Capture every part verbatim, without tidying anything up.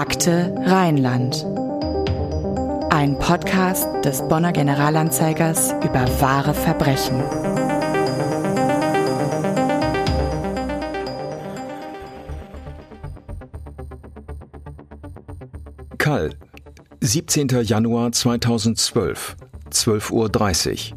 Akte Rheinland. Ein Podcast des Bonner Generalanzeigers über wahre Verbrechen. Kall, siebzehnter Januar zweitausendzwölf, zwölf Uhr dreißig.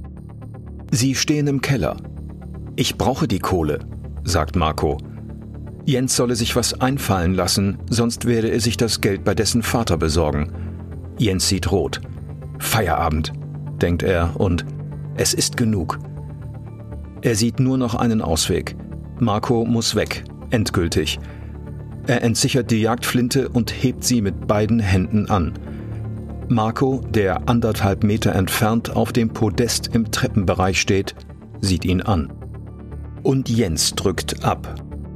Sie stehen im Keller. Ich brauche die Kohle, sagt Marco. Jens solle sich was einfallen lassen, sonst werde er sich das Geld bei dessen Vater besorgen. Jens sieht rot. Feierabend, denkt er, und es ist genug. Er sieht nur noch einen Ausweg. Marco muss weg, endgültig. Er entsichert die Jagdflinte und hebt sie mit beiden Händen an. Marco, der anderthalb Meter entfernt auf dem Podest im Treppenbereich steht, sieht ihn an. Und Jens drückt ab.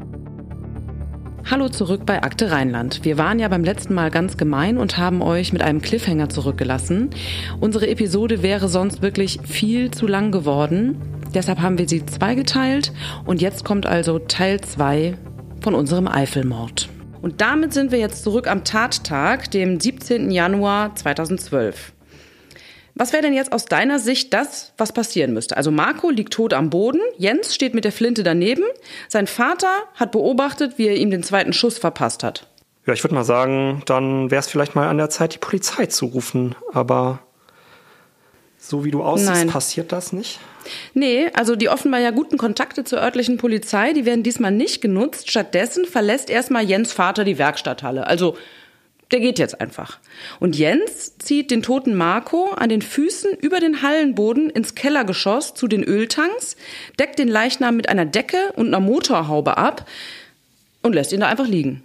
Hallo zurück bei Akte Rheinland. Wir waren ja beim letzten Mal ganz gemein und haben euch mit einem Cliffhanger zurückgelassen. Unsere Episode wäre sonst wirklich viel zu lang geworden. Deshalb haben wir sie zweigeteilt und jetzt kommt also Teil zwei von unserem Eifelmord. Und damit sind wir jetzt zurück am Tattag, dem siebzehnten Januar zweitausendzwölf. Was wäre denn jetzt aus deiner Sicht das, was passieren müsste? Also Marco liegt tot am Boden, Jens steht mit der Flinte daneben, sein Vater hat beobachtet, wie er ihm den zweiten Schuss verpasst hat. Ja, ich würde mal sagen, dann wäre es vielleicht mal an der Zeit, die Polizei zu rufen. Aber so wie du aussiehst, Nein. passiert das nicht? Nee, also die offenbar ja guten Kontakte zur örtlichen Polizei, die werden diesmal nicht genutzt. Stattdessen verlässt erstmal Jens Vater die Werkstatthalle. Also der geht jetzt einfach. Und Jens zieht den toten Marco an den Füßen über den Hallenboden ins Kellergeschoss zu den Öltanks, deckt den Leichnam mit einer Decke und einer Motorhaube ab und lässt ihn da einfach liegen.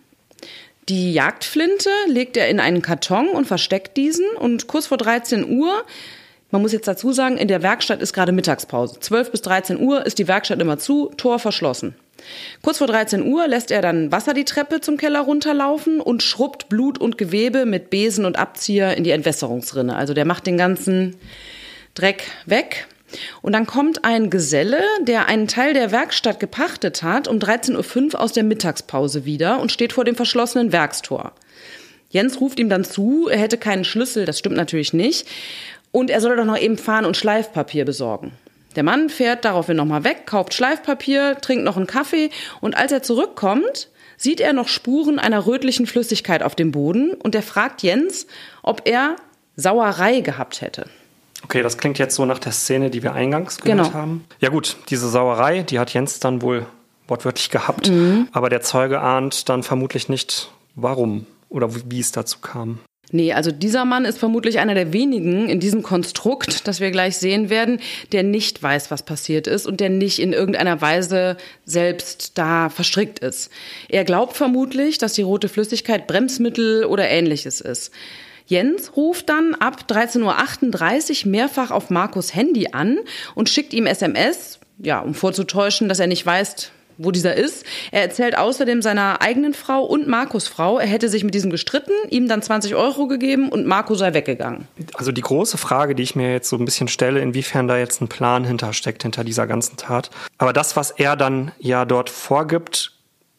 Die Jagdflinte legt er in einen Karton und versteckt diesen. Und kurz vor dreizehn Uhr, man muss jetzt dazu sagen, in der Werkstatt ist gerade Mittagspause. zwölf bis dreizehn Uhr ist die Werkstatt immer zu, Tor verschlossen. Kurz vor dreizehn Uhr lässt er dann Wasser die Treppe zum Keller runterlaufen und schrubbt Blut und Gewebe mit Besen und Abzieher in die Entwässerungsrinne. Also der macht den ganzen Dreck weg. Und dann kommt ein Geselle, der einen Teil der Werkstatt gepachtet hat, um dreizehn Uhr fünf aus der Mittagspause wieder und steht vor dem verschlossenen Werkstor. Jens ruft ihm dann zu, er hätte keinen Schlüssel, das stimmt natürlich nicht. Und er soll doch noch eben fahren und Schleifpapier besorgen. Der Mann fährt daraufhin nochmal weg, kauft Schleifpapier, trinkt noch einen Kaffee und als er zurückkommt, sieht er noch Spuren einer rötlichen Flüssigkeit auf dem Boden und er fragt Jens, ob er Sauerei gehabt hätte. Okay, das klingt jetzt so nach der Szene, die wir eingangs gehört Genau. haben. Ja gut, diese Sauerei, die hat Jens dann wohl wortwörtlich gehabt. Mhm. Aber der Zeuge ahnt dann vermutlich nicht, warum oder wie es dazu kam. Nee, also dieser Mann ist vermutlich einer der wenigen in diesem Konstrukt, das wir gleich sehen werden, der nicht weiß, was passiert ist und der nicht in irgendeiner Weise selbst da verstrickt ist. Er glaubt vermutlich, dass die rote Flüssigkeit Bremsmittel oder Ähnliches ist. Jens ruft dann ab dreizehn Uhr achtunddreißig mehrfach auf Marcos Handy an und schickt ihm S M S, ja, um vorzutäuschen, dass er nicht weiß, wo dieser ist. Er erzählt außerdem seiner eigenen Frau und Marcos Frau, er hätte sich mit diesem gestritten, ihm dann zwanzig Euro gegeben und Marco sei weggegangen. Also die große Frage, die ich mir jetzt so ein bisschen stelle, inwiefern da jetzt ein Plan hintersteckt, hinter dieser ganzen Tat. Aber das, was er dann ja dort vorgibt,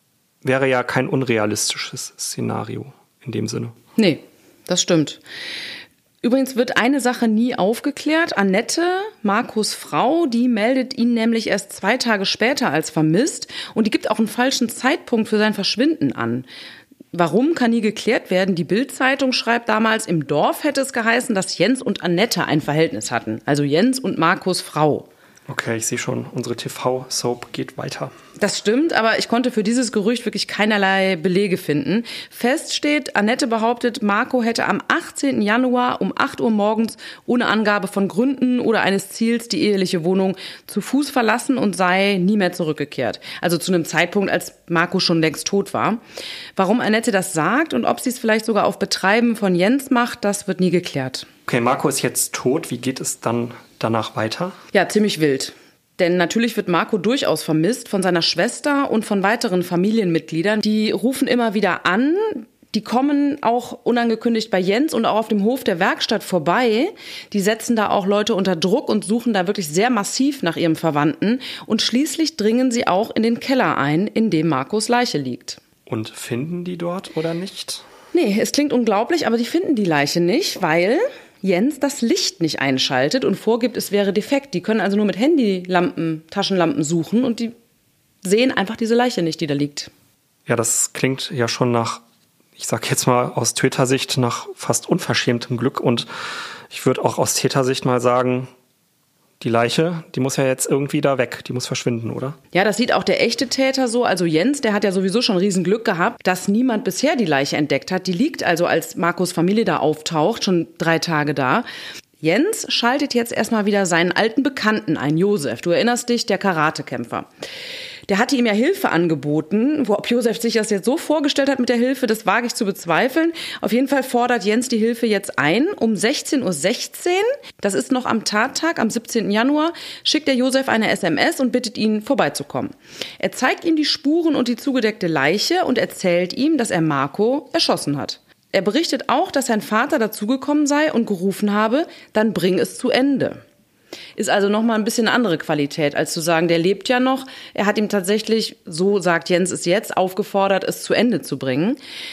wäre ja kein unrealistisches Szenario in dem Sinne. Nee, das stimmt. Übrigens wird eine Sache nie aufgeklärt. Annette, Marcos Frau, die meldet ihn nämlich erst zwei Tage später als vermisst und die gibt auch einen falschen Zeitpunkt für sein Verschwinden an. Warum, kann nie geklärt werden. Die Bild-Zeitung schreibt damals, im Dorf hätte es geheißen, dass Jens und Annette ein Verhältnis hatten. Also Jens und Marcos Frau. Okay, ich sehe schon, unsere T V-Soap geht weiter. Das stimmt, aber ich konnte für dieses Gerücht wirklich keinerlei Belege finden. Fest steht, Annette behauptet, Marco hätte am achtzehnten Januar um acht Uhr morgens ohne Angabe von Gründen oder eines Ziels die eheliche Wohnung zu Fuß verlassen und sei nie mehr zurückgekehrt. Also zu einem Zeitpunkt, als Marco schon längst tot war. Warum Annette das sagt und ob sie es vielleicht sogar auf Betreiben von Jens macht, das wird nie geklärt. Okay, Marco ist jetzt tot. Wie geht es dann danach weiter? Ja, ziemlich wild. Denn natürlich wird Marco durchaus vermisst von seiner Schwester und von weiteren Familienmitgliedern. Die rufen immer wieder an, die kommen auch unangekündigt bei Jens und auch auf dem Hof der Werkstatt vorbei. Die setzen da auch Leute unter Druck und suchen da wirklich sehr massiv nach ihrem Verwandten. Und schließlich dringen sie auch in den Keller ein, in dem Marcos Leiche liegt. Und finden die dort oder nicht? Nee, es klingt unglaublich, aber die finden die Leiche nicht, weil Jens das Licht nicht einschaltet und vorgibt, es wäre defekt. Die können also nur mit Handylampen, Taschenlampen suchen und die sehen einfach diese Leiche nicht, die da liegt. Ja, das klingt ja schon nach, ich sag jetzt mal aus Tätersicht, nach fast unverschämtem Glück. Und ich würde auch aus Tätersicht mal sagen, die Leiche, die muss ja jetzt irgendwie da weg, die muss verschwinden, oder? Ja, das sieht auch der echte Täter so. Also Jens, der hat ja sowieso schon riesen Glück gehabt, dass niemand bisher die Leiche entdeckt hat. Die liegt also, als Marcos Familie da auftaucht, schon drei Tage da. Jens schaltet jetzt erstmal wieder seinen alten Bekannten ein, Josef. Du erinnerst dich, der Karatekämpfer. Der hatte ihm ja Hilfe angeboten. Wo, ob Josef sich das jetzt so vorgestellt hat mit der Hilfe, das wage ich zu bezweifeln. Auf jeden Fall fordert Jens die Hilfe jetzt ein. Um sechzehn Uhr sechzehn, das ist noch am Tattag, am siebzehnten Januar, schickt der Josef eine S M S und bittet ihn, vorbeizukommen. Er zeigt ihm die Spuren und die zugedeckte Leiche und erzählt ihm, dass er Marco erschossen hat. Er berichtet auch, dass sein Vater dazugekommen sei und gerufen habe, dann bring es zu Ende. Ist also nochmal ein bisschen eine andere Qualität, als zu sagen, der lebt ja noch. Er hat ihm tatsächlich, so sagt Jens es jetzt, aufgefordert, es zu Ende zu bringen.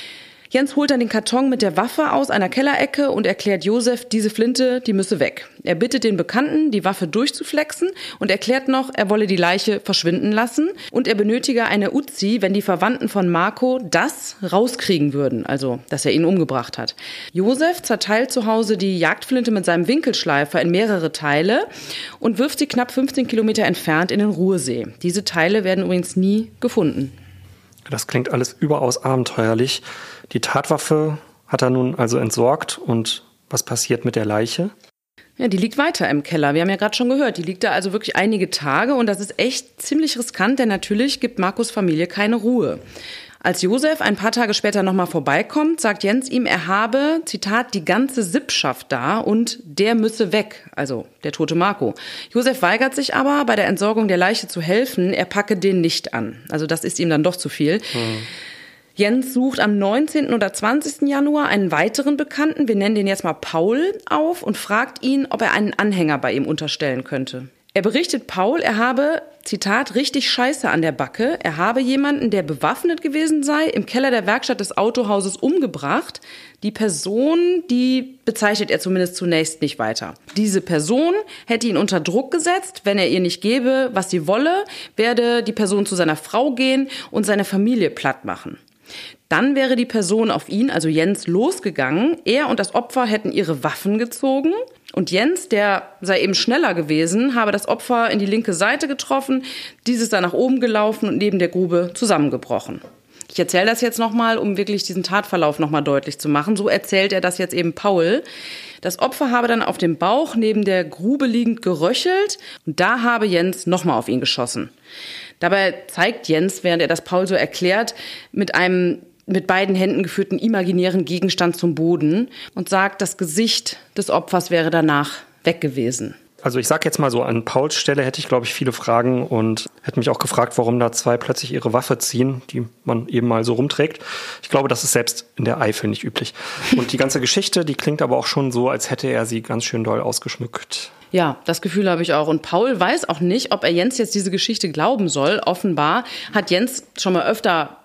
Jens holt dann den Karton mit der Waffe aus einer Kellerecke und erklärt Josef, diese Flinte, die müsse weg. Er bittet den Bekannten, die Waffe durchzuflexen und erklärt noch, er wolle die Leiche verschwinden lassen und er benötige eine Uzi, wenn die Verwandten von Marco das rauskriegen würden, also dass er ihn umgebracht hat. Josef zerteilt zu Hause die Jagdflinte mit seinem Winkelschleifer in mehrere Teile und wirft sie knapp fünfzehn Kilometer entfernt in den Ruhrsee. Diese Teile werden übrigens nie gefunden. Das klingt alles überaus abenteuerlich. Die Tatwaffe hat er nun also entsorgt. Und was passiert mit der Leiche? Ja, die liegt weiter im Keller. Wir haben ja gerade schon gehört, die liegt da also wirklich einige Tage. Und das ist echt ziemlich riskant, denn natürlich gibt Marcos Familie keine Ruhe. Als Josef ein paar Tage später nochmal vorbeikommt, sagt Jens ihm, er habe, Zitat, die ganze Sippschaft da und der müsse weg, also der tote Marco. Josef weigert sich aber, bei der Entsorgung der Leiche zu helfen, er packe den nicht an. Also das ist ihm dann doch zu viel. Hm. Jens sucht am neunzehnten oder zwanzigsten Januar einen weiteren Bekannten, wir nennen den jetzt mal Paul, auf und fragt ihn, ob er einen Anhänger bei ihm unterstellen könnte. Er berichtet Paul, er habe, Zitat, richtig Scheiße an der Backe. Er habe jemanden, der bewaffnet gewesen sei, im Keller der Werkstatt des Autohauses umgebracht. Die Person, die bezeichnet er zumindest zunächst nicht weiter. Diese Person hätte ihn unter Druck gesetzt. Wenn er ihr nicht gebe, was sie wolle, werde die Person zu seiner Frau gehen und seine Familie platt machen. Dann wäre die Person auf ihn, also Jens, losgegangen. Er und das Opfer hätten ihre Waffen gezogen. Und Jens, der sei eben schneller gewesen, habe das Opfer in die linke Seite getroffen. Dieses sei nach oben gelaufen und neben der Grube zusammengebrochen. Ich erzähle das jetzt nochmal, um wirklich diesen Tatverlauf nochmal deutlich zu machen. So erzählt er das jetzt eben Paul. Das Opfer habe dann auf dem Bauch neben der Grube liegend geröchelt und da habe Jens nochmal auf ihn geschossen. Dabei zeigt Jens, während er das Paul so erklärt, mit einem mit beiden Händen geführten imaginären Gegenstand zum Boden und sagt, das Gesicht des Opfers wäre danach weg gewesen. Also ich sag jetzt mal so, an Pauls Stelle hätte ich, glaube ich, viele Fragen und hätte mich auch gefragt, warum da zwei plötzlich ihre Waffe ziehen, die man eben mal so rumträgt. Ich glaube, das ist selbst in der Eifel nicht üblich. Und die ganze Geschichte, die klingt aber auch schon so, als hätte er sie ganz schön doll ausgeschmückt. Ja, das Gefühl habe ich auch. Und Paul weiß auch nicht, ob er Jens jetzt diese Geschichte glauben soll. Offenbar hat Jens schon mal öfter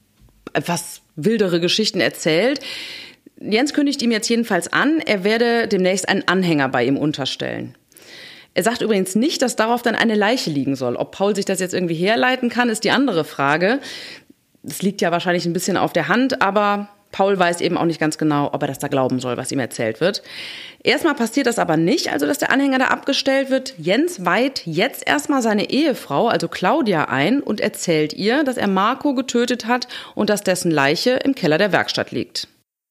etwas wildere Geschichten erzählt. Jens kündigt ihm jetzt jedenfalls an, er werde demnächst einen Anhänger bei ihm unterstellen. Er sagt übrigens nicht, dass darauf dann eine Leiche liegen soll. Ob Paul sich das jetzt irgendwie herleiten kann, ist die andere Frage. Es liegt ja wahrscheinlich ein bisschen auf der Hand, aber Paul weiß eben auch nicht ganz genau, ob er das da glauben soll, was ihm erzählt wird. Erstmal passiert das aber nicht, also dass der Anhänger da abgestellt wird. Jens weiht jetzt erstmal seine Ehefrau, also Claudia, ein und erzählt ihr, dass er Marco getötet hat und dass dessen Leiche im Keller der Werkstatt liegt.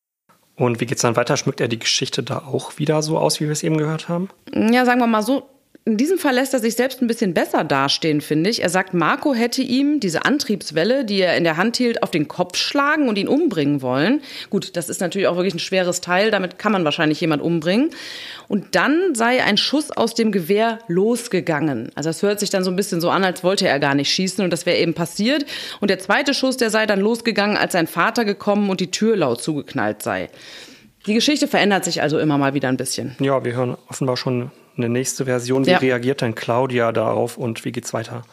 Und wie geht's dann weiter? Schmückt er die Geschichte da auch wieder so aus, wie wir es eben gehört haben? Ja, sagen wir mal so. In diesem Fall lässt er sich selbst ein bisschen besser dastehen, finde ich. Er sagt, Marco hätte ihm diese Antriebswelle, die er in der Hand hielt, auf den Kopf schlagen und ihn umbringen wollen. Gut, das ist natürlich auch wirklich ein schweres Teil, damit kann man wahrscheinlich jemand umbringen. Und dann sei ein Schuss aus dem Gewehr losgegangen. Also das hört sich dann so ein bisschen so an, als wollte er gar nicht schießen und das wäre eben passiert. Und der zweite Schuss, der sei dann losgegangen, als sein Vater gekommen und die Tür laut zugeknallt sei. Die Geschichte verändert sich also immer mal wieder ein bisschen. Ja, wir hören offenbar schon eine nächste Version. Wie ja. reagiert denn Claudia darauf und wie geht's weiter?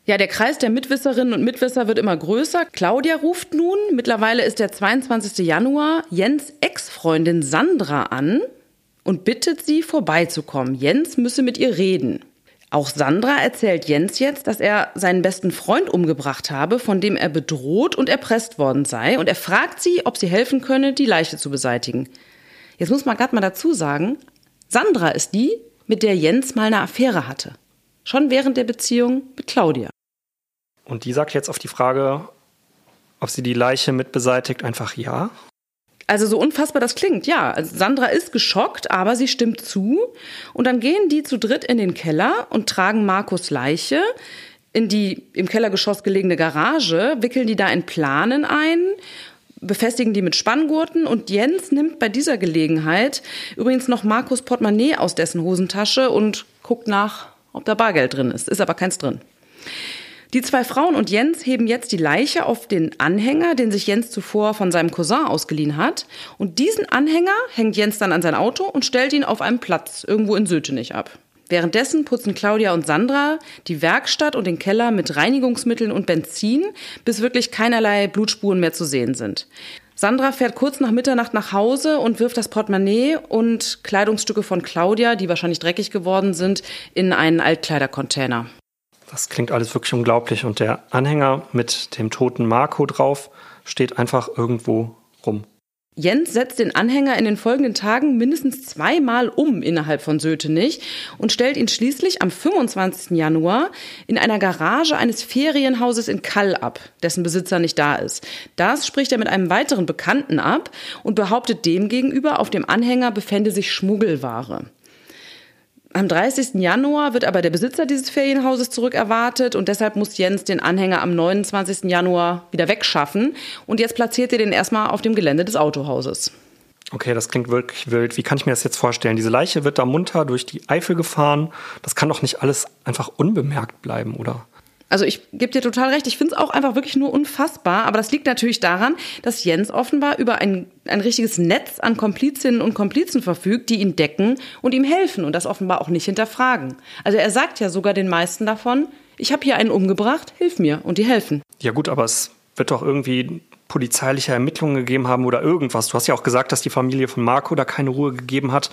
Ja, der Kreis der Mitwisserinnen und Mitwisser wird immer größer. Claudia ruft nun, mittlerweile ist der zweiundzwanzigster Januar, Jens' Ex-Freundin Sandra an und bittet sie, vorbeizukommen. Jens müsse mit ihr reden. Auch Sandra erzählt Jens jetzt, dass er seinen besten Freund umgebracht habe, von dem er bedroht und erpresst worden sei. Und er fragt sie, ob sie helfen könne, die Leiche zu beseitigen. Jetzt muss man gerade mal dazu sagen, Sandra ist die, mit der Jens mal eine Affäre hatte. Schon während der Beziehung mit Claudia. Und die sagt jetzt auf die Frage, ob sie die Leiche mit beseitigt, einfach ja? Also so unfassbar das klingt, ja. Also Sandra ist geschockt, aber sie stimmt zu. Und dann gehen die zu dritt in den Keller und tragen Markus' Leiche in die im Kellergeschoss gelegene Garage, wickeln die da in Planen ein, befestigen die mit Spanngurten und Jens nimmt bei dieser Gelegenheit übrigens noch Markus' Portemonnaie aus dessen Hosentasche und guckt nach, ob da Bargeld drin ist. Ist aber keins drin. Die zwei Frauen und Jens heben jetzt die Leiche auf den Anhänger, den sich Jens zuvor von seinem Cousin ausgeliehen hat. Und diesen Anhänger hängt Jens dann an sein Auto und stellt ihn auf einem Platz irgendwo in Sötenich ab. Währenddessen putzen Claudia und Sandra die Werkstatt und den Keller mit Reinigungsmitteln und Benzin, bis wirklich keinerlei Blutspuren mehr zu sehen sind. Sandra fährt kurz nach Mitternacht nach Hause und wirft das Portemonnaie und Kleidungsstücke von Claudia, die wahrscheinlich dreckig geworden sind, in einen Altkleidercontainer. Das klingt alles wirklich unglaublich. Und der Anhänger mit dem toten Marco drauf steht einfach irgendwo rum. Jens setzt den Anhänger in den folgenden Tagen mindestens zweimal um innerhalb von Sötenich und stellt ihn schließlich am fünfundzwanzigster Januar in einer Garage eines Ferienhauses in Kall ab, dessen Besitzer nicht da ist. Das spricht er mit einem weiteren Bekannten ab und behauptet demgegenüber, auf dem Anhänger befände sich Schmuggelware. Am dreißigster Januar wird aber der Besitzer dieses Ferienhauses zurückerwartet und deshalb muss Jens den Anhänger am neunundzwanzigster Januar wieder wegschaffen und jetzt platziert er den erstmal auf dem Gelände des Autohauses. Okay, das klingt wirklich wild. Wie kann ich mir das jetzt vorstellen? Diese Leiche wird da munter durch die Eifel gefahren. Das kann doch nicht alles einfach unbemerkt bleiben, oder? Also ich gebe dir total recht, ich finde es auch einfach wirklich nur unfassbar, aber das liegt natürlich daran, dass Jens offenbar über ein, ein richtiges Netz an Komplizinnen und Komplizen verfügt, die ihn decken und ihm helfen und das offenbar auch nicht hinterfragen. Also er sagt ja sogar den meisten davon, ich habe hier einen umgebracht, hilf mir, und die helfen. Ja gut, aber es wird doch irgendwie polizeiliche Ermittlungen gegeben haben oder irgendwas. Du hast ja auch gesagt, dass die Familie von Marco da keine Ruhe gegeben hat.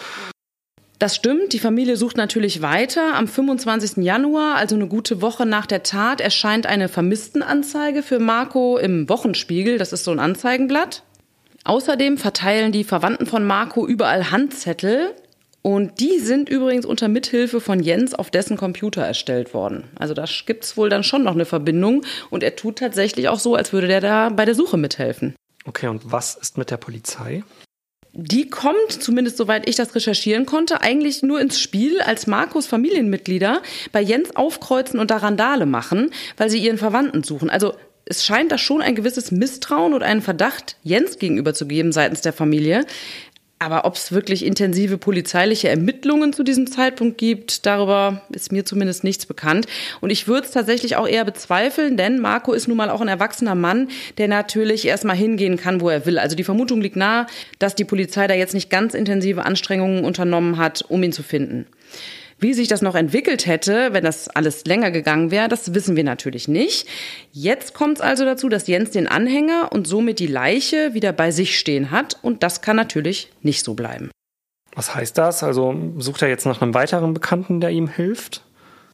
Das stimmt, die Familie sucht natürlich weiter. Am fünfundzwanzigster Januar, also eine gute Woche nach der Tat, erscheint eine Vermisstenanzeige für Marco im Wochenspiegel. Das ist so ein Anzeigenblatt. Außerdem verteilen die Verwandten von Marco überall Handzettel. Und die sind übrigens unter Mithilfe von Jens auf dessen Computer erstellt worden. Also da gibt's wohl dann schon noch eine Verbindung. Und er tut tatsächlich auch so, als würde der da bei der Suche mithelfen. Okay, und was ist mit der Polizei? Die kommt, zumindest soweit ich das recherchieren konnte, eigentlich nur ins Spiel, als Marcos Familienmitglieder bei Jens aufkreuzen und da Randale machen, weil sie ihren Verwandten suchen. Also es scheint da schon ein gewisses Misstrauen und einen Verdacht Jens gegenüber zu geben seitens der Familie. Aber ob es wirklich intensive polizeiliche Ermittlungen zu diesem Zeitpunkt gibt, darüber ist mir zumindest nichts bekannt. Und ich würde es tatsächlich auch eher bezweifeln, denn Marco ist nun mal auch ein erwachsener Mann, der natürlich erstmal hingehen kann, wo er will. Also die Vermutung liegt nahe, dass die Polizei da jetzt nicht ganz intensive Anstrengungen unternommen hat, um ihn zu finden. Wie sich das noch entwickelt hätte, wenn das alles länger gegangen wäre, das wissen wir natürlich nicht. Jetzt kommt es also dazu, dass Jens den Anhänger und somit die Leiche wieder bei sich stehen hat. Und das kann natürlich nicht so bleiben. Was heißt das? Also sucht er jetzt nach einem weiteren Bekannten, der ihm hilft?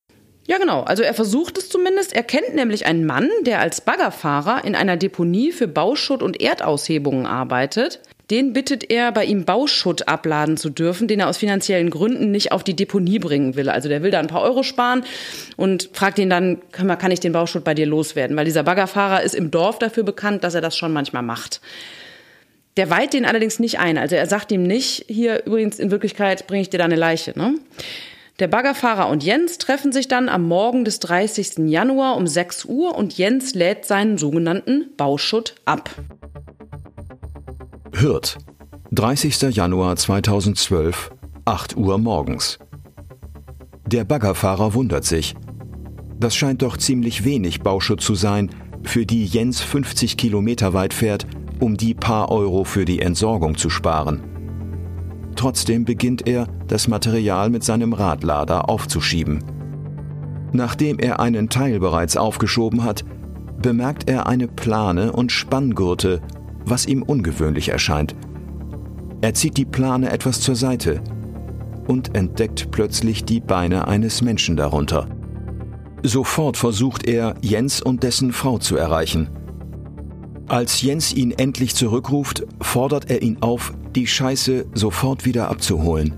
Ja, genau. Also er versucht es zumindest. Er kennt nämlich einen Mann, der als Baggerfahrer in einer Deponie für Bauschutt und Erdaushebungen arbeitet. Den bittet er, bei ihm Bauschutt abladen zu dürfen, den er aus finanziellen Gründen nicht auf die Deponie bringen will. Also der will da ein paar Euro sparen und fragt ihn dann, kann ich den Bauschutt bei dir loswerden? Weil dieser Baggerfahrer ist im Dorf dafür bekannt, dass er das schon manchmal macht. Der weiht den allerdings nicht ein. Also er sagt ihm nicht, hier übrigens in Wirklichkeit bringe ich dir da eine Leiche, ne? Der Baggerfahrer und Jens treffen sich dann am Morgen des dreißigster Januar um sechs Uhr und Jens lädt seinen sogenannten Bauschutt ab. Hürth, dreißigster Januar zweitausendzwölf, acht Uhr morgens. Der Baggerfahrer wundert sich. Das scheint doch ziemlich wenig Bauschutt zu sein, für die Jens fünfzig Kilometer weit fährt, um die paar Euro für die Entsorgung zu sparen. Trotzdem beginnt er, das Material mit seinem Radlader aufzuschieben. Nachdem er einen Teil bereits aufgeschoben hat, bemerkt er eine Plane und Spanngurte, was ihm ungewöhnlich erscheint. Er zieht die Plane etwas zur Seite und entdeckt plötzlich die Beine eines Menschen darunter. Sofort versucht er, Jens und dessen Frau zu erreichen. Als Jens ihn endlich zurückruft, fordert er ihn auf, die Scheiße sofort wieder abzuholen.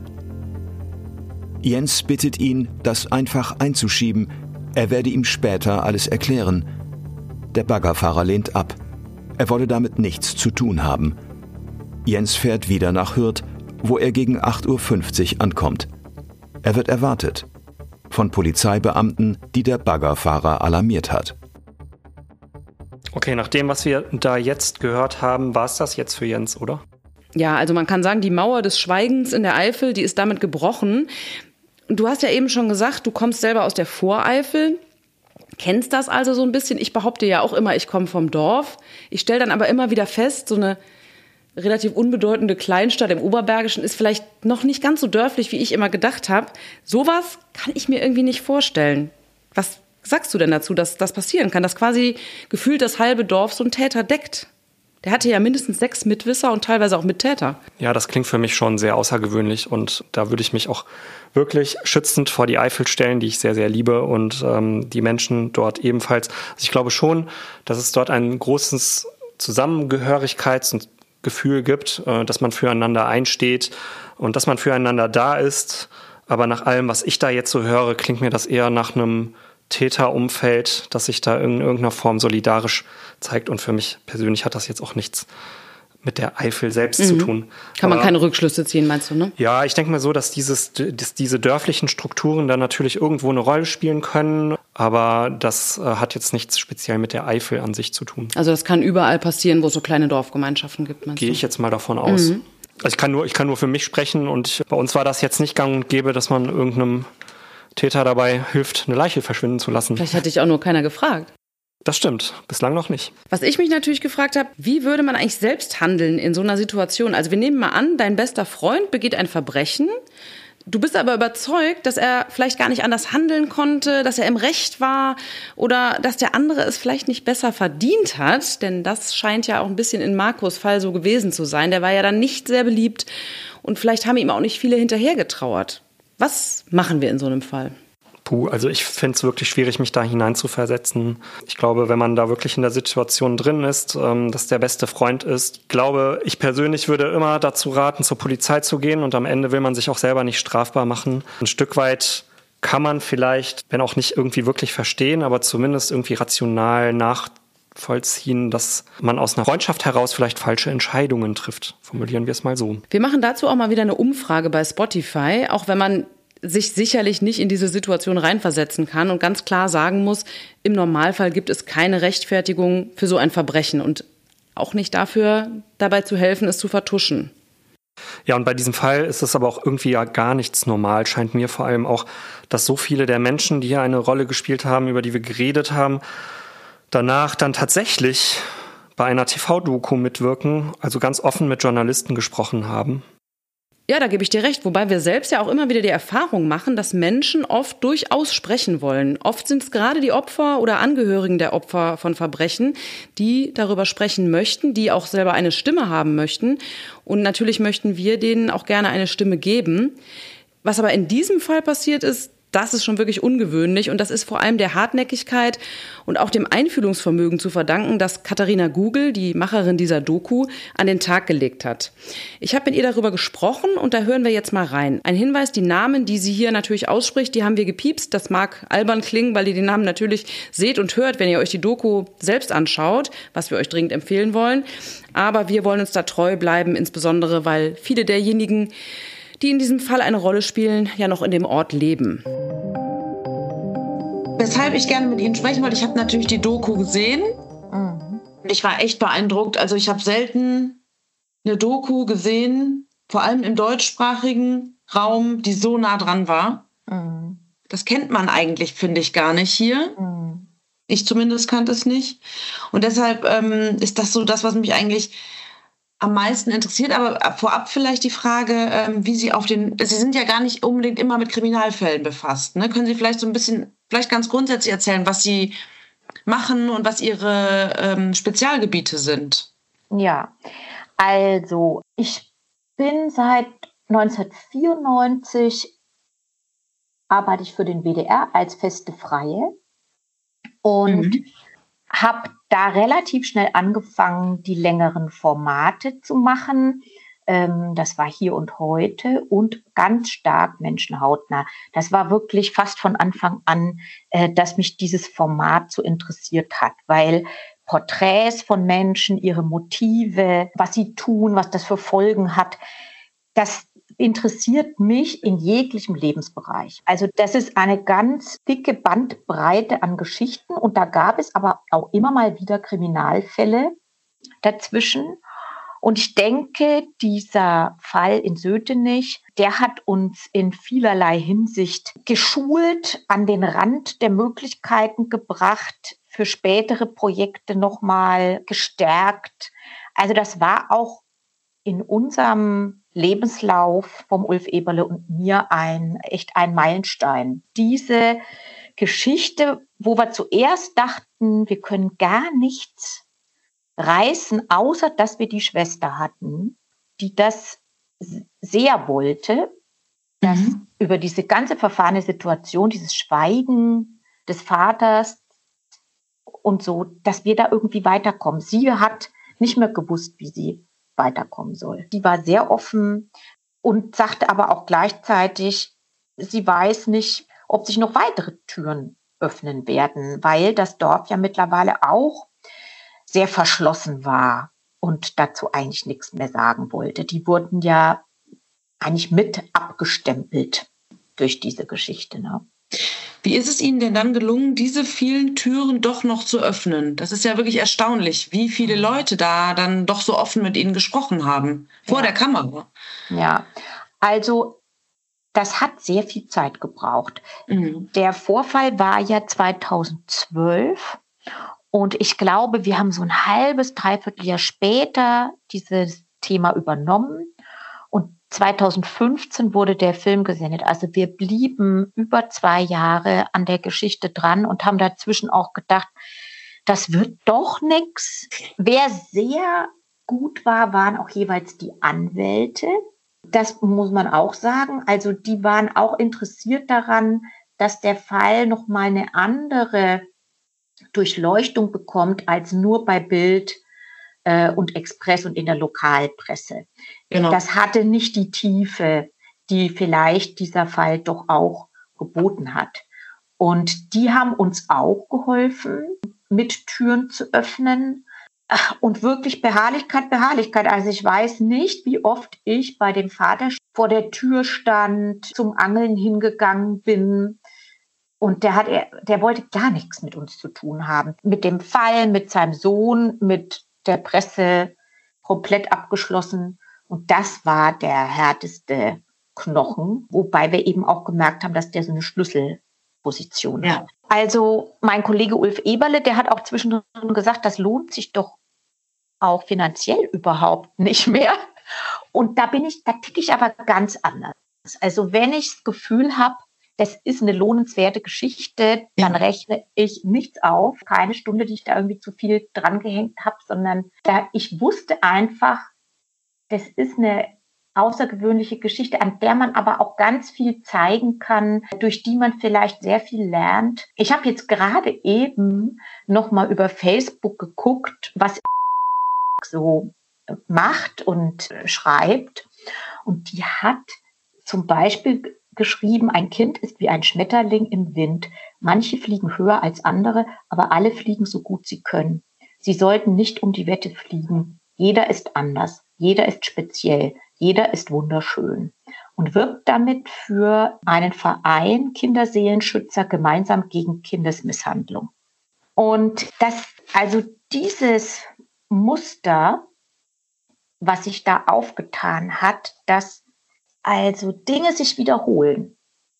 Jens bittet ihn, das einfach einzuschieben, er werde ihm später alles erklären. Der Baggerfahrer lehnt ab. Er wolle damit nichts zu tun haben. Jens fährt wieder nach Hürth, wo er gegen acht Uhr fünfzig ankommt. Er wird erwartet von Polizeibeamten, die der Baggerfahrer alarmiert hat. Okay, nach dem, was wir da jetzt gehört haben, war es das jetzt für Jens, oder? Ja, also man kann sagen, die Mauer des Schweigens in der Eifel, die ist damit gebrochen. Du hast ja eben schon gesagt, du kommst selber aus der Voreifel, kennst das also so ein bisschen. Ich behaupte ja auch immer, ich komme vom Dorf. Ich stelle dann aber immer wieder fest, so eine relativ unbedeutende Kleinstadt im Oberbergischen ist vielleicht noch nicht ganz so dörflich, wie ich immer gedacht habe. Sowas kann ich mir irgendwie nicht vorstellen. Was sagst du denn dazu, dass das passieren kann, dass quasi gefühlt das halbe Dorf so einen Täter deckt? Der hatte ja mindestens sechs Mitwisser und teilweise auch Mittäter. Ja, das klingt für mich schon sehr außergewöhnlich und da würde ich mich auch wirklich schützend vor die Eifel stellen, die ich sehr, sehr liebe und ähm, die Menschen dort ebenfalls. Also ich glaube schon, dass es dort ein großes Zusammengehörigkeits- und Gefühl gibt, dass man füreinander einsteht und dass man füreinander da ist. Aber nach allem, was ich da jetzt so höre, klingt mir das eher nach einem Täterumfeld, das sich da in irgendeiner Form solidarisch zeigt. Und für mich persönlich hat das jetzt auch nichts mit der Eifel selbst mhm. zu tun. Kann man Aber, keine Rückschlüsse ziehen, meinst du, ne? Ja, ich denke mal so, dass, dieses, dass diese dörflichen Strukturen dann natürlich irgendwo eine Rolle spielen können. Aber das äh, hat jetzt nichts speziell mit der Eifel an sich zu tun. Also das kann überall passieren, wo es so kleine Dorfgemeinschaften gibt, meinst du? Gehe ich jetzt mal davon aus. Mhm. Also ich kann nur, ich kann nur für mich sprechen und ich, bei uns war das jetzt nicht gang und gäbe, dass man irgendeinem Täter dabei hilft, eine Leiche verschwinden zu lassen. Vielleicht hat dich auch nur keiner gefragt. Das stimmt, bislang noch nicht. Was ich mich natürlich gefragt habe, wie würde man eigentlich selbst handeln in so einer Situation? Also wir nehmen mal an, dein bester Freund begeht ein Verbrechen. Du bist aber überzeugt, dass er vielleicht gar nicht anders handeln konnte, dass er im Recht war oder dass der andere es vielleicht nicht besser verdient hat. Denn das scheint ja auch ein bisschen in Markus' Fall so gewesen zu sein. Der war ja dann nicht sehr beliebt und vielleicht haben ihm auch nicht viele hinterhergetrauert. Was machen wir in so einem Fall? Puh, also ich finde es wirklich schwierig, mich da hineinzuversetzen. Ich glaube, wenn man da wirklich in der Situation drin ist, ähm, dass der beste Freund ist, glaube ich persönlich würde immer dazu raten, zur Polizei zu gehen und am Ende will man sich auch selber nicht strafbar machen. Ein Stück weit kann man vielleicht, wenn auch nicht irgendwie wirklich verstehen, aber zumindest irgendwie rational nachvollziehen, dass man aus einer Freundschaft heraus vielleicht falsche Entscheidungen trifft. Formulieren wir es mal so. Wir machen dazu auch mal wieder eine Umfrage bei Spotify, auch wenn man sich sicherlich nicht in diese Situation reinversetzen kann und ganz klar sagen muss, im Normalfall gibt es keine Rechtfertigung für so ein Verbrechen und auch nicht dafür, dabei zu helfen, es zu vertuschen. Ja, und bei diesem Fall ist es aber auch irgendwie ja gar nichts normal, scheint mir vor allem auch, dass so viele der Menschen, die hier eine Rolle gespielt haben, über die wir geredet haben, danach dann tatsächlich bei einer T V-Doku mitwirken, also ganz offen mit Journalisten gesprochen haben. Ja, da gebe ich dir recht, wobei wir selbst ja auch immer wieder die Erfahrung machen, dass Menschen oft durchaus sprechen wollen. Oft sind es gerade die Opfer oder Angehörigen der Opfer von Verbrechen, die darüber sprechen möchten, die auch selber eine Stimme haben möchten. Und natürlich möchten wir denen auch gerne eine Stimme geben. Was aber in diesem Fall passiert ist, das ist schon wirklich ungewöhnlich und das ist vor allem der Hartnäckigkeit und auch dem Einfühlungsvermögen zu verdanken, das Katharina Gugel, die Macherin dieser Doku, an den Tag gelegt hat. Ich habe mit ihr darüber gesprochen und da hören wir jetzt mal rein. Ein Hinweis, die Namen, die sie hier natürlich ausspricht, die haben wir gepiepst. Das mag albern klingen, weil ihr die Namen natürlich seht und hört, wenn ihr euch die Doku selbst anschaut, was wir euch dringend empfehlen wollen. Aber wir wollen uns da treu bleiben, insbesondere weil viele derjenigen, die in diesem Fall eine Rolle spielen, ja noch in dem Ort leben. Weshalb ich gerne mit Ihnen sprechen wollte, ich habe natürlich die Doku gesehen. Mhm. Ich war echt beeindruckt. Also ich habe selten eine Doku gesehen, vor allem im deutschsprachigen Raum, die so nah dran war. Mhm. Das kennt man eigentlich, finde ich, gar nicht hier. Mhm. Ich zumindest kannte es nicht. Und deshalb ähm, ist das so das, was mich eigentlich am meisten interessiert, aber vorab vielleicht die Frage, ähm, wie Sie auf den, Sie sind ja gar nicht unbedingt immer mit Kriminalfällen befasst, ne? Können Sie vielleicht so ein bisschen vielleicht ganz grundsätzlich erzählen, was Sie machen und was Ihre ähm, Spezialgebiete sind. Ja, also ich bin seit neunzehnhundertvierundneunzig arbeite ich für den W D R als feste Freie und mhm. habe da relativ schnell angefangen, die längeren Formate zu machen. Ähm, das war Hier und Heute und ganz stark menschenhautnah. Das war wirklich fast von Anfang an, äh, dass mich dieses Format so interessiert hat, weil Porträts von Menschen, ihre Motive, was sie tun, was das für Folgen hat, das interessiert mich in jeglichem Lebensbereich. Also das ist eine ganz dicke Bandbreite an Geschichten und da gab es aber auch immer mal wieder Kriminalfälle dazwischen. Und ich denke, dieser Fall in Sötenich, der hat uns in vielerlei Hinsicht geschult, an den Rand der Möglichkeiten gebracht, für spätere Projekte nochmal gestärkt. Also das war auch in unserem Lebenslauf vom Ulf Eberle und mir ein echt ein Meilenstein. Diese Geschichte, wo wir zuerst dachten, wir können gar nichts reißen, außer dass wir die Schwester hatten, die das sehr wollte, dass mhm. über diese ganze verfahrene Situation, dieses Schweigen des Vaters und so, dass wir da irgendwie weiterkommen. Sie hat nicht mehr gewusst, wie sie weiterkommen soll. Die war sehr offen und sagte aber auch gleichzeitig, sie weiß nicht, ob sich noch weitere Türen öffnen werden, weil das Dorf ja mittlerweile auch sehr verschlossen war und dazu eigentlich nichts mehr sagen wollte. Die wurden ja eigentlich mit abgestempelt durch diese Geschichte. Ne? Wie ist es Ihnen denn dann gelungen, diese vielen Türen doch noch zu öffnen? Das ist ja wirklich erstaunlich, wie viele Leute da dann doch so offen mit Ihnen gesprochen haben, vor ja. der Kamera. Ja, also das hat sehr viel Zeit gebraucht. Mhm. Der Vorfall war ja zweitausendzwölf und ich glaube, wir haben so ein halbes, dreiviertel Jahr später dieses Thema übernommen. Und zweitausendfünfzehn wurde der Film gesendet. Also wir blieben über zwei Jahre an der Geschichte dran und haben dazwischen auch gedacht, das wird doch nichts. Wer sehr gut war, waren auch jeweils die Anwälte. Das muss man auch sagen. Also die waren auch interessiert daran, dass der Fall nochmal eine andere Durchleuchtung bekommt als nur bei Bild und Express und in der Lokalpresse. Genau. Das hatte nicht die Tiefe, die vielleicht dieser Fall doch auch geboten hat. Und die haben uns auch geholfen, mit Türen zu öffnen. Und wirklich Beharrlichkeit, Beharrlichkeit. Also ich weiß nicht, wie oft ich bei dem Vater vor der Tür stand, zum Angeln hingegangen bin. Und der hat, der wollte gar nichts mit uns zu tun haben. Mit dem Fall, mit seinem Sohn, mit der Presse komplett abgeschlossen. Und das war der härteste Knochen, wobei wir eben auch gemerkt haben, dass der so eine Schlüsselposition ja. hat. Also mein Kollege Ulf Eberle, der hat auch zwischendrin gesagt, das lohnt sich doch auch finanziell überhaupt nicht mehr. Und da bin ich, da ticke ich aber ganz anders. Also wenn ich das Gefühl habe, das ist eine lohnenswerte Geschichte, dann rechne ich nichts auf. Keine Stunde, die ich da irgendwie zu viel dran gehängt habe, sondern da, ich wusste einfach, das ist eine außergewöhnliche Geschichte, an der man aber auch ganz viel zeigen kann, durch die man vielleicht sehr viel lernt. Ich habe jetzt gerade eben noch mal über Facebook geguckt, was so macht und schreibt. Und die hat zum Beispiel geschrieben, ein Kind ist wie ein Schmetterling im Wind. Manche fliegen höher als andere, aber alle fliegen so gut sie können. Sie sollten nicht um die Wette fliegen. Jeder ist anders, jeder ist speziell, jeder ist wunderschön. Und wirbt damit für einen Verein Kinderseelenschützer gemeinsam gegen Kindesmisshandlung. Und das, also dieses Muster, was sich da aufgetan hat, dass also Dinge sich wiederholen.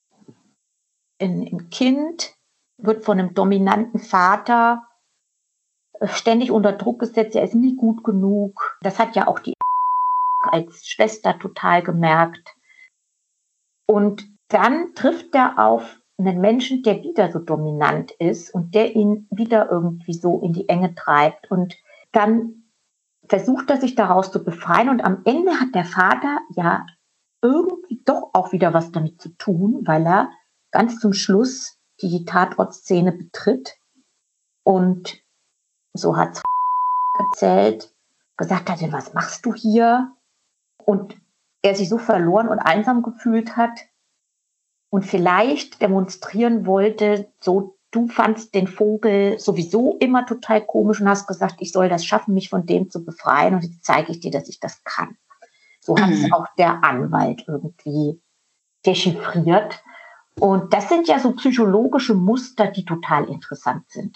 Ein, ein Kind wird von einem dominanten Vater ständig unter Druck gesetzt, er ist nie gut genug. Das hat ja auch die als Schwester total gemerkt. Und dann trifft er auf einen Menschen, der wieder so dominant ist und der ihn wieder irgendwie so in die Enge treibt. Und dann versucht er sich daraus zu befreien. Und am Ende hat der Vater ja irgendwie doch auch wieder was damit zu tun, weil er ganz zum Schluss die Tatortszene betritt und so hat es erzählt, gesagt hat, was machst du hier? Und er sich so verloren und einsam gefühlt hat und vielleicht demonstrieren wollte, so, du fandst den Vogel sowieso immer total komisch und hast gesagt, ich soll das schaffen, mich von dem zu befreien und jetzt zeige ich dir, dass ich das kann. So hat es auch der Anwalt irgendwie dechiffriert. Und das sind ja so psychologische Muster, die total interessant sind,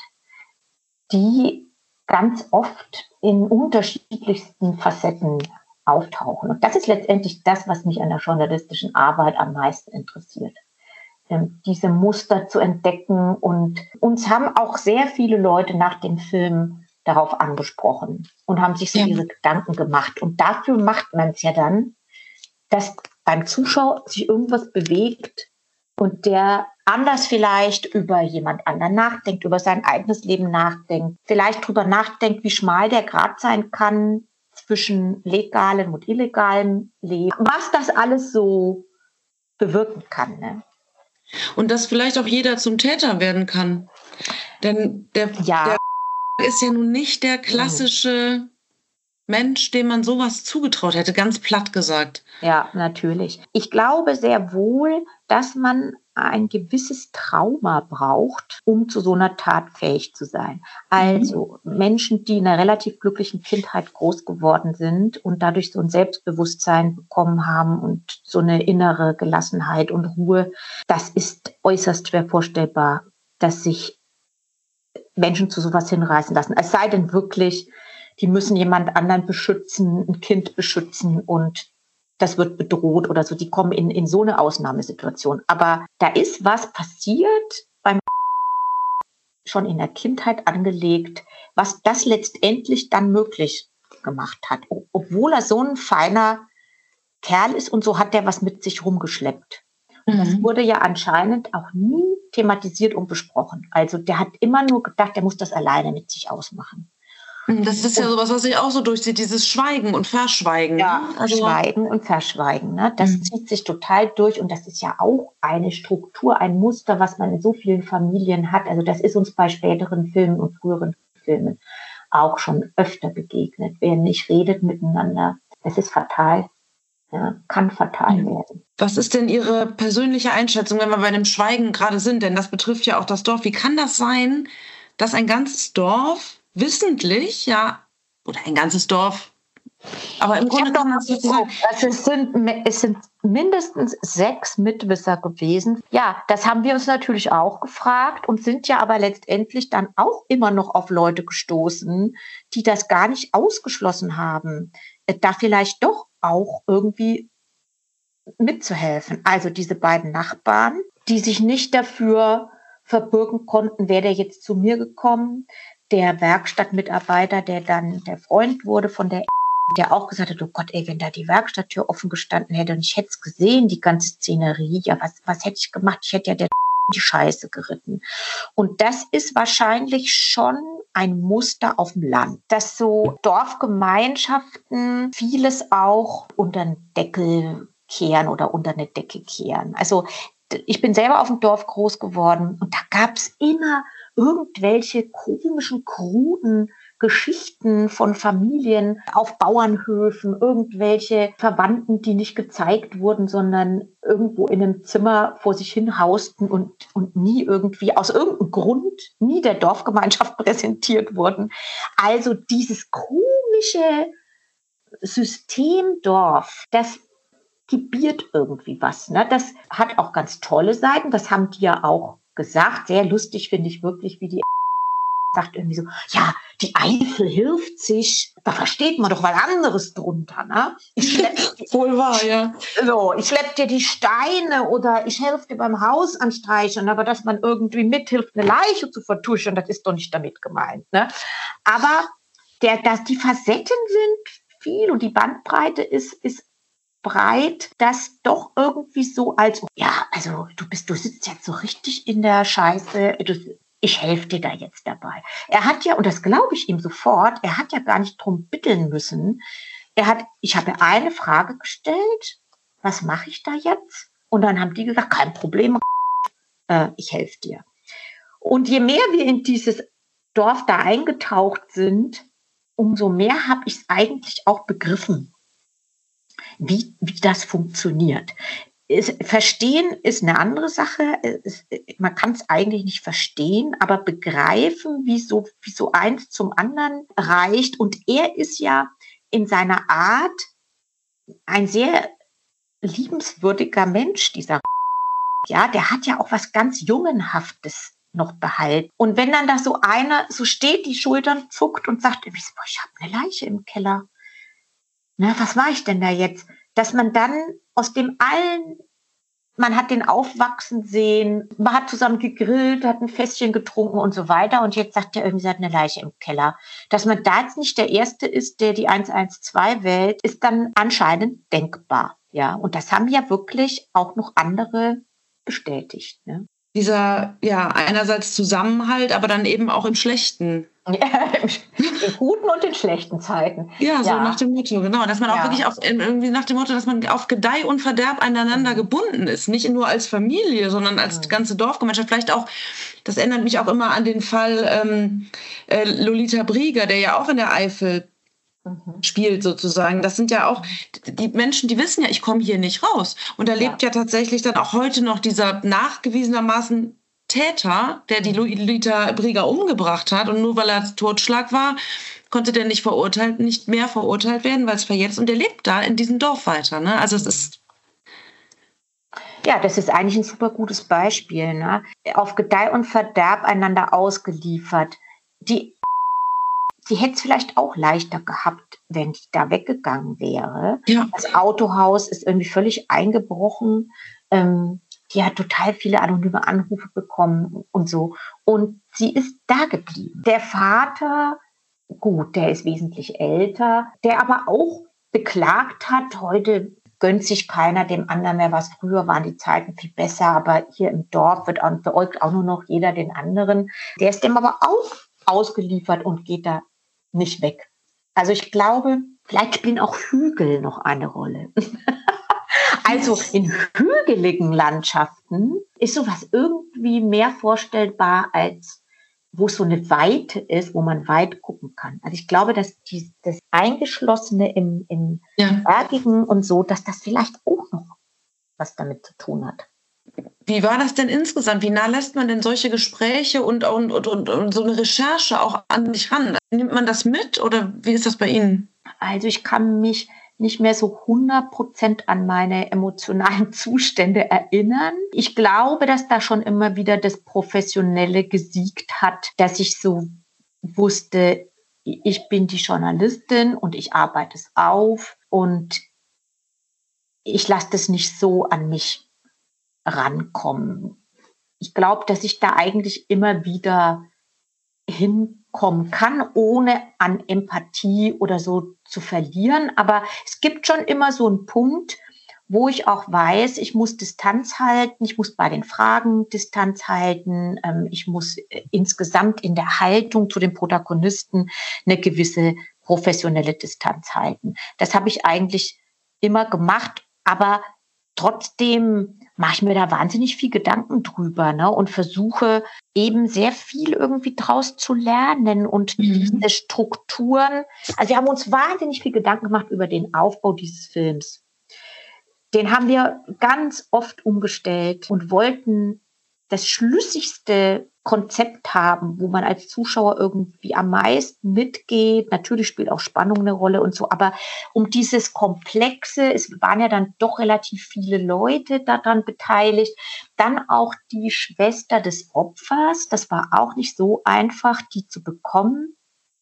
die ganz oft in unterschiedlichsten Facetten auftauchen. Und das ist letztendlich das, was mich an der journalistischen Arbeit am meisten interessiert. Ähm, diese Muster zu entdecken. Und uns haben auch sehr viele Leute nach dem Film darauf angesprochen und haben sich so ja. ihre Gedanken gemacht. Und dafür macht man es ja dann, dass beim Zuschauer sich irgendwas bewegt und der anders vielleicht über jemand anderen nachdenkt, über sein eigenes Leben nachdenkt, vielleicht drüber nachdenkt, wie schmal der Grat sein kann zwischen legalem und illegalem Leben, was das alles so bewirken kann. Ne? Und dass vielleicht auch jeder zum Täter werden kann. Denn der, ja. der ist ja nun nicht der klassische Mensch, dem man sowas zugetraut hätte, ganz platt gesagt. Ja, natürlich. Ich glaube sehr wohl, dass man ein gewisses Trauma braucht, um zu so einer Tat fähig zu sein. Also mhm. Menschen, die in einer relativ glücklichen Kindheit groß geworden sind und dadurch so ein Selbstbewusstsein bekommen haben und so eine innere Gelassenheit und Ruhe, das ist äußerst schwer vorstellbar, dass sich Menschen zu sowas hinreißen lassen. Es sei denn wirklich, die müssen jemand anderen beschützen, ein Kind beschützen und das wird bedroht oder so. Die kommen in, in so eine Ausnahmesituation. Aber da ist was passiert, beim schon in der Kindheit angelegt, was das letztendlich dann möglich gemacht hat. Obwohl er so ein feiner Kerl ist und so hat der was mit sich rumgeschleppt. Und mhm. das wurde ja anscheinend auch nie thematisiert und besprochen. Also der hat immer nur gedacht, der muss das alleine mit sich ausmachen. Das ist ja sowas, was sich auch so durchzieht, dieses Schweigen und Verschweigen. Ja, also Schweigen und Verschweigen. Ne? Das mhm. zieht sich total durch und das ist ja auch eine Struktur, ein Muster, was man in so vielen Familien hat. Also das ist uns bei späteren Filmen und früheren Filmen auch schon öfter begegnet. Wer nicht redet miteinander, das ist fatal. Ja, kann fatal mhm. werden. Was ist denn Ihre persönliche Einschätzung, wenn wir bei dem Schweigen gerade sind? Denn das betrifft ja auch das Dorf. Wie kann das sein, dass ein ganzes Dorf wissentlich, ja, oder ein ganzes Dorf, aber im Grunde kann man sozusagen... Also es sind, es sind mindestens sechs Mitwisser gewesen. Ja, das haben wir uns natürlich auch gefragt und sind ja aber letztendlich dann auch immer noch auf Leute gestoßen, die das gar nicht ausgeschlossen haben, da vielleicht doch auch irgendwie mitzuhelfen. Also diese beiden Nachbarn, die sich nicht dafür verbürgen konnten, wäre der jetzt zu mir gekommen. Der Werkstattmitarbeiter, der dann der Freund wurde von der, der auch gesagt hat, oh Gott, ey, wenn da die Werkstatttür offen gestanden hätte und ich hätte es gesehen, die ganze Szenerie, ja, was, was hätte ich gemacht? Ich hätte ja der die Scheiße geritten. Und das ist wahrscheinlich schon ein Muster auf dem Land, dass so Dorfgemeinschaften vieles auch unter den Deckel kehren oder unter eine Decke kehren. Also ich bin selber auf dem Dorf groß geworden und da gab es immer irgendwelche komischen, kruden Geschichten von Familien auf Bauernhöfen, irgendwelche Verwandten, die nicht gezeigt wurden, sondern irgendwo in einem Zimmer vor sich hin hausten und, und nie irgendwie, aus irgendeinem Grund, nie der Dorfgemeinschaft präsentiert wurden. Also dieses komische System Dorf, das gebiert irgendwie was. Ne? Das hat auch ganz tolle Seiten, das haben die ja auch gesagt. Sehr lustig finde ich wirklich, wie die sagt irgendwie so, ja, die Eifel hilft sich, da versteht man doch was anderes drunter, ne? Ich schlepp Wohl wahr, ja. So, ich schlepp dir die Steine oder ich helfe dir beim Haus anstreichen, aber dass man irgendwie mithilft, eine Leiche zu vertuschen, das ist doch nicht damit gemeint, ne? Aber der, dass die Facetten sind viel und die Bandbreite ist, ist breit, das doch irgendwie so als, ja, also du bist, du sitzt jetzt so richtig in der Scheiße, du, ich helfe dir da jetzt dabei. Er hat ja, und das glaube ich ihm sofort, er hat ja gar nicht drum bitteln müssen. Er hat, ich habe eine Frage gestellt, was mache ich da jetzt? Und dann haben die gesagt, kein Problem, äh, ich helfe dir. Und je mehr wir in dieses Dorf da eingetaucht sind, umso mehr habe ich es eigentlich auch begriffen, wie, wie das funktioniert. Es, verstehen ist eine andere Sache. Es, man kann es eigentlich nicht verstehen, aber begreifen, wie so, wie so eins zum anderen reicht. Und er ist ja in seiner Art ein sehr liebenswürdiger Mensch, dieser ja, der hat ja auch was ganz Jungenhaftes noch behalten. Und wenn dann da so einer so steht, die Schultern zuckt und sagt, ich habe eine Leiche im Keller. Na, was war ich denn da jetzt? Dass man dann aus dem allen, man hat den aufwachsen sehen, man hat zusammen gegrillt, hat ein Fässchen getrunken und so weiter. Und jetzt sagt er irgendwie, sie hat eine Leiche im Keller. Dass man da jetzt nicht der Erste ist, der die eins eins zwei wählt, ist dann anscheinend denkbar. Ja, und das haben ja wirklich auch noch andere bestätigt. Ne? Dieser, ja, einerseits Zusammenhalt, aber dann eben auch im Schlechten. Ja, in guten und in schlechten Zeiten. Ja, so ja. Nach dem Motto, genau. Dass man ja. auch wirklich auf, irgendwie nach dem Motto, dass man auf Gedeih und Verderb aneinander mhm. gebunden ist. Nicht nur als Familie, sondern als mhm. ganze Dorfgemeinschaft. Vielleicht auch, das erinnert mich auch immer an den Fall ähm, äh, Lolita Brieger, der ja auch in der Eifel mhm. spielt sozusagen. Das sind ja auch die Menschen, die wissen ja, ich komme hier nicht raus. Und da lebt ja. ja tatsächlich dann auch heute noch dieser nachgewiesenermaßen Täter, der die Lolita Brieger umgebracht hat, und nur weil er Totschlag war, konnte der nicht verurteilt, nicht mehr verurteilt werden, weil es verjährt ist, und der lebt da in diesem Dorf weiter. Ne? Also es ist ja, das ist eigentlich ein super gutes Beispiel. Ne? Auf Gedeih und Verderb einander ausgeliefert. Die, die hätte es vielleicht auch leichter gehabt, wenn die da weggegangen wäre. Ja. Das Autohaus ist irgendwie völlig eingebrochen. Ähm, Die hat total viele anonyme Anrufe bekommen und so. Und sie ist da geblieben. Der Vater, gut, der ist wesentlich älter, der aber auch beklagt hat, heute gönnt sich keiner dem anderen mehr was. Früher waren die Zeiten viel besser, aber hier im Dorf wird auch, beäugt auch nur noch jeder den anderen. Der ist dem aber auch ausgeliefert und geht da nicht weg. Also ich glaube, vielleicht spielen auch Hügel noch eine Rolle. Also in hügeligen Landschaften ist sowas irgendwie mehr vorstellbar, als wo es so eine Weite ist, wo man weit gucken kann. Also ich glaube, dass die, das Eingeschlossene im, im ja. Bergigen und so, dass das vielleicht auch noch was damit zu tun hat. Wie war das denn insgesamt? Wie nah lässt man denn solche Gespräche und, und, und, und, und so eine Recherche auch an sich ran? Nimmt man das mit oder wie ist das bei Ihnen? Also ich kann mich nicht mehr so hundert Prozent an meine emotionalen Zustände erinnern. Ich glaube, dass da schon immer wieder das Professionelle gesiegt hat, dass ich so wusste, ich bin die Journalistin und ich arbeite es auf und ich lasse das nicht so an mich rankommen. Ich glaube, dass ich da eigentlich immer wieder hinkommen kann, ohne an Empathie oder so zu verlieren. Aber es gibt schon immer so einen Punkt, wo ich auch weiß, ich muss Distanz halten, ich muss bei den Fragen Distanz halten, ähm, ich muss äh, insgesamt in der Haltung zu den Protagonisten eine gewisse professionelle Distanz halten. Das habe ich eigentlich immer gemacht, aber trotzdem mache ich mir da wahnsinnig viel Gedanken drüber, ne, und versuche eben sehr viel irgendwie draus zu lernen und mhm. diese Strukturen. Also wir haben uns wahnsinnig viel Gedanken gemacht über den Aufbau dieses Films. Den haben wir ganz oft umgestellt und wollten das schlüssigste Konzept haben, wo man als Zuschauer irgendwie am meisten mitgeht. Natürlich spielt auch Spannung eine Rolle und so, aber um dieses Komplexe, es waren ja dann doch relativ viele Leute daran beteiligt, dann auch die Schwester des Opfers, das war auch nicht so einfach, die zu bekommen,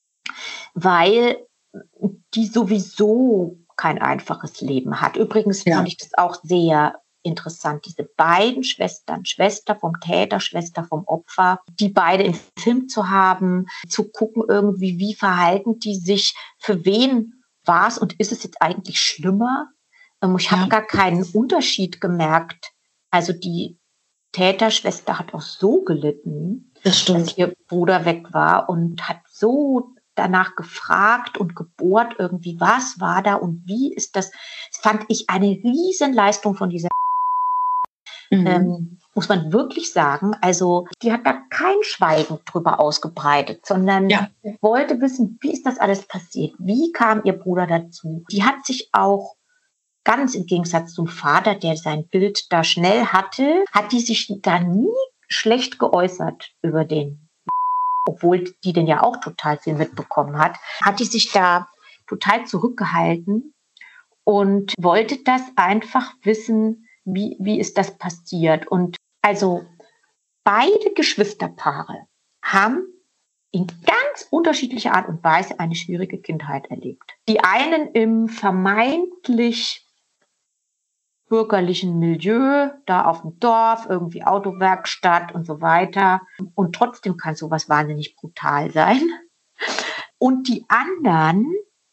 weil die sowieso kein einfaches Leben hat. Übrigens ja. fand ich das auch sehr interessant, diese beiden Schwestern, Schwester vom Täter, Schwester vom Opfer, die beide im Film zu haben, zu gucken irgendwie, wie verhalten die sich, für wen war es und ist es jetzt eigentlich schlimmer, Ich habe Ja. gar keinen Unterschied gemerkt. Also die Täterschwester hat auch so gelitten, Das stimmt. dass ihr Bruder weg war und hat so danach gefragt und gebohrt irgendwie, was war da und wie ist das? Das fand ich eine Riesenleistung von dieser, Mhm. ähm, muss man wirklich sagen. Also die hat da kein Schweigen drüber ausgebreitet, sondern Ja. wollte wissen, wie ist das alles passiert? Wie kam ihr Bruder dazu? Die hat sich auch ganz im Gegensatz zum Vater, der sein Bild da schnell hatte, hat die sich da nie schlecht geäußert über den, obwohl die den ja auch total viel mitbekommen hat, hat die sich da total zurückgehalten und wollte das einfach wissen, wie, wie ist das passiert. Und also beide Geschwisterpaare haben in ganz unterschiedlicher Art und Weise eine schwierige Kindheit erlebt. Die einen im vermeintlich bürgerlichen Milieu, da auf dem Dorf, irgendwie Autowerkstatt und so weiter. Und trotzdem kann sowas wahnsinnig brutal sein. Und die anderen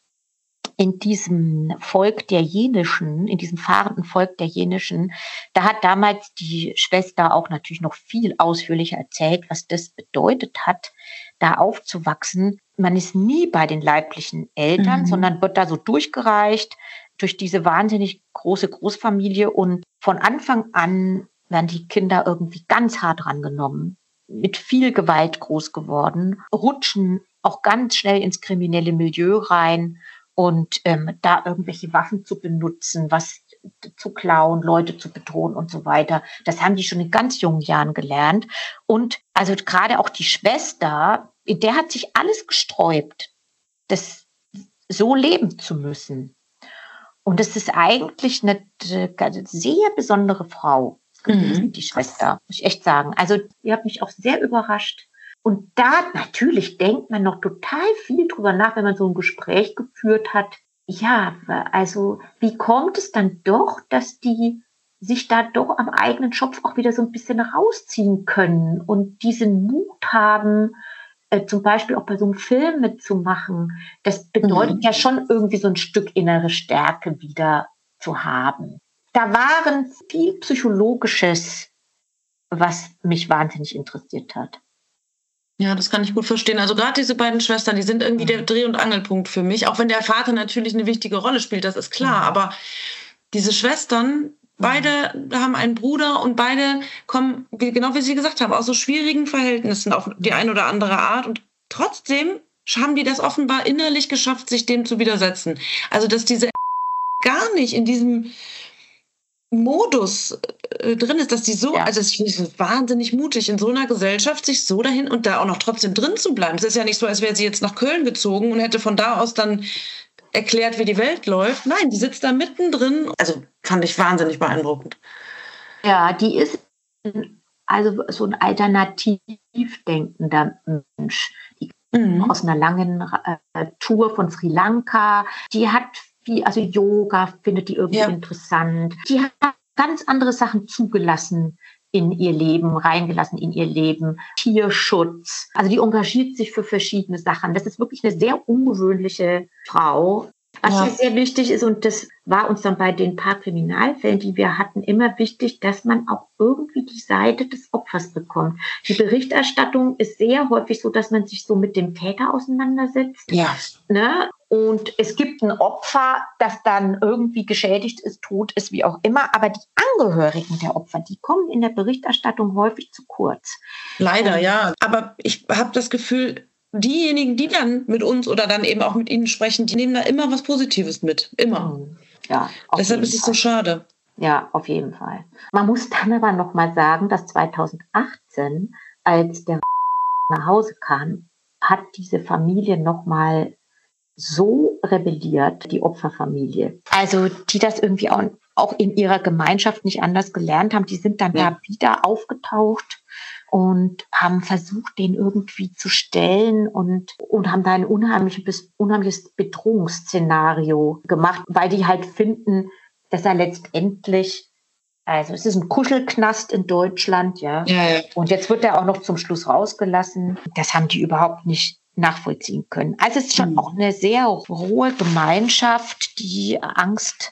in diesem Volk der Jenischen, in diesem fahrenden Volk der Jenischen, da hat damals die Schwester auch natürlich noch viel ausführlicher erzählt, was das bedeutet hat, da aufzuwachsen. Man ist nie bei den leiblichen Eltern, Mhm. sondern wird da so durchgereicht durch diese wahnsinnig große Großfamilie. Und von Anfang an werden die Kinder irgendwie ganz hart rangenommen, mit viel Gewalt groß geworden, rutschen auch ganz schnell ins kriminelle Milieu rein und ähm, da irgendwelche Waffen zu benutzen, was zu klauen, Leute zu bedrohen und so weiter. Das haben die schon in ganz jungen Jahren gelernt. Und also gerade auch die Schwester, in der hat sich alles gesträubt, das so leben zu müssen. Und es ist eigentlich eine, eine sehr besondere Frau gewesen, Mhm. die Schwester, muss ich echt sagen. Also die hat mich auch sehr überrascht. Und da natürlich denkt man noch total viel drüber nach, wenn man so ein Gespräch geführt hat. Ja, also wie kommt es dann doch, dass die sich da doch am eigenen Schopf auch wieder so ein bisschen rausziehen können und diesen Mut haben, äh, zum Beispiel auch bei so einem Film mitzumachen. Das bedeutet Mhm. ja schon irgendwie so ein Stück innere Stärke wieder zu haben. Da waren viel Psychologisches, was mich wahnsinnig interessiert hat. Ja, das kann ich gut verstehen. Also gerade diese beiden Schwestern, die sind irgendwie der Dreh- und Angelpunkt für mich. Auch wenn der Vater natürlich eine wichtige Rolle spielt, das ist klar. Mhm. Aber diese Schwestern, beide haben einen Bruder und beide kommen, wie, genau wie Sie gesagt haben, aus so schwierigen Verhältnissen auf die eine oder andere Art. Und trotzdem haben die das offenbar innerlich geschafft, sich dem zu widersetzen. Also dass diese gar nicht in diesem Modus äh, drin ist, dass die so, Ja. also ich finde es wahnsinnig mutig, in so einer Gesellschaft sich so dahin und da auch noch trotzdem drin zu bleiben. Es ist ja nicht so, als wäre sie jetzt nach Köln gezogen und hätte von da aus dann erklärt, wie die Welt läuft. Nein, die sitzt da mittendrin. Also fand ich wahnsinnig beeindruckend. Ja, die ist also so ein alternativ denkender Mensch. Die Mhm. aus einer langen äh, Tour von Sri Lanka. Die hat viel, also Yoga findet die irgendwie Ja. interessant. Die hat ganz andere Sachen zugelassen in ihr Leben, reingelassen in ihr Leben. Tierschutz. Also die engagiert sich für verschiedene Sachen. Das ist wirklich eine sehr ungewöhnliche Frau. Was Ja. mir sehr wichtig ist, und das war uns dann bei den paar Kriminalfällen, die wir hatten, immer wichtig, dass man auch irgendwie die Seite des Opfers bekommt. Die Berichterstattung ist sehr häufig so, dass man sich so mit dem Täter auseinandersetzt. Ja. Ne? Und es gibt ein Opfer, das dann irgendwie geschädigt ist, tot ist, wie auch immer. Aber die Angehörigen der Opfer, die kommen in der Berichterstattung häufig zu kurz. Leider, Und- ja. Aber ich habe das Gefühl, diejenigen, die dann mit uns oder dann eben auch mit Ihnen sprechen, die nehmen da immer was Positives mit. Immer. Ja, auf Deshalb jeden ist es Fall. so schade. Ja, auf jeden Fall. Man muss dann aber noch mal sagen, dass zweitausendachtzehn, als der nach Hause kam, hat diese Familie noch mal so rebelliert, die Opferfamilie. Also die das irgendwie auch, auch in ihrer Gemeinschaft nicht anders gelernt haben. Die sind dann Ja. da wieder aufgetaucht und haben versucht, den irgendwie zu stellen und, und haben da ein unheimliches, unheimliches Bedrohungsszenario gemacht, weil die halt finden, dass er letztendlich, also es ist ein Kuschelknast in Deutschland, ja. Ja, ja. Und jetzt wird er auch noch zum Schluss rausgelassen. Das haben die überhaupt nicht nachvollziehen können. Also es ist schon Mhm. auch eine sehr rohe Gemeinschaft, die Angst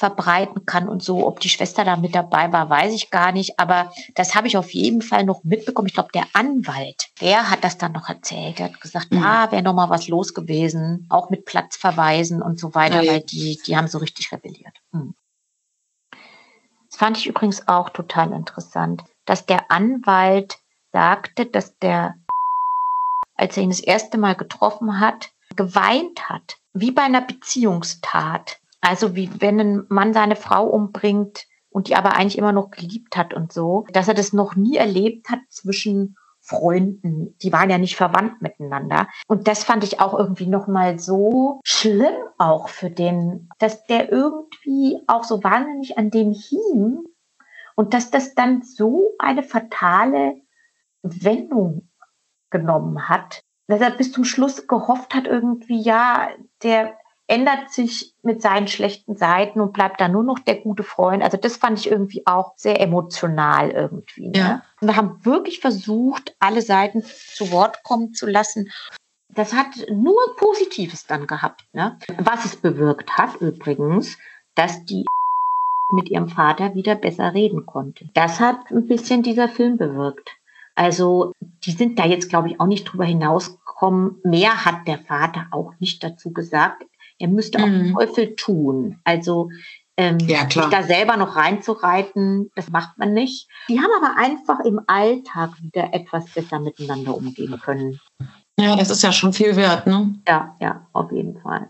verbreiten kann und so. Ob die Schwester da mit dabei war, weiß ich gar nicht. Aber das habe ich auf jeden Fall noch mitbekommen. Ich glaube, der Anwalt, der hat das dann noch erzählt. Er hat gesagt, mhm. ja, wäre noch mal was los gewesen. Auch mit Platzverweisen und so weiter, ja, weil die, die haben so richtig rebelliert. Mhm. Das fand ich übrigens auch total interessant, dass der Anwalt sagte, dass der, als er ihn das erste Mal getroffen hat, geweint hat. Wie bei einer Beziehungstat. Also wie wenn ein Mann seine Frau umbringt und die aber eigentlich immer noch geliebt hat und so, dass er das noch nie erlebt hat zwischen Freunden. Die waren ja nicht verwandt miteinander. Und das fand ich auch irgendwie nochmal so schlimm auch für den, dass der irgendwie auch so wahnsinnig an dem hing und dass das dann so eine fatale Wendung genommen hat, dass er bis zum Schluss gehofft hat irgendwie, ja, der ändert sich mit seinen schlechten Seiten und bleibt da nur noch der gute Freund. Also das fand ich irgendwie auch sehr emotional irgendwie. Ne? Ja. Wir haben wirklich versucht, alle Seiten zu Wort kommen zu lassen. Das hat nur Positives dann gehabt. Ne? Was es bewirkt hat übrigens, dass die mit ihrem Vater wieder besser reden konnte. Das hat ein bisschen dieser Film bewirkt. Also die sind da jetzt, glaube ich, auch nicht drüber hinausgekommen. Mehr hat der Vater auch nicht dazu gesagt. Er müsste auch den Teufel tun. Also ähm, ja, sich da selber noch reinzureiten, das macht man nicht. Die haben aber einfach im Alltag wieder etwas besser miteinander umgehen können. Ja, das ist ja schon viel wert, ne? Ja, ja, auf jeden Fall.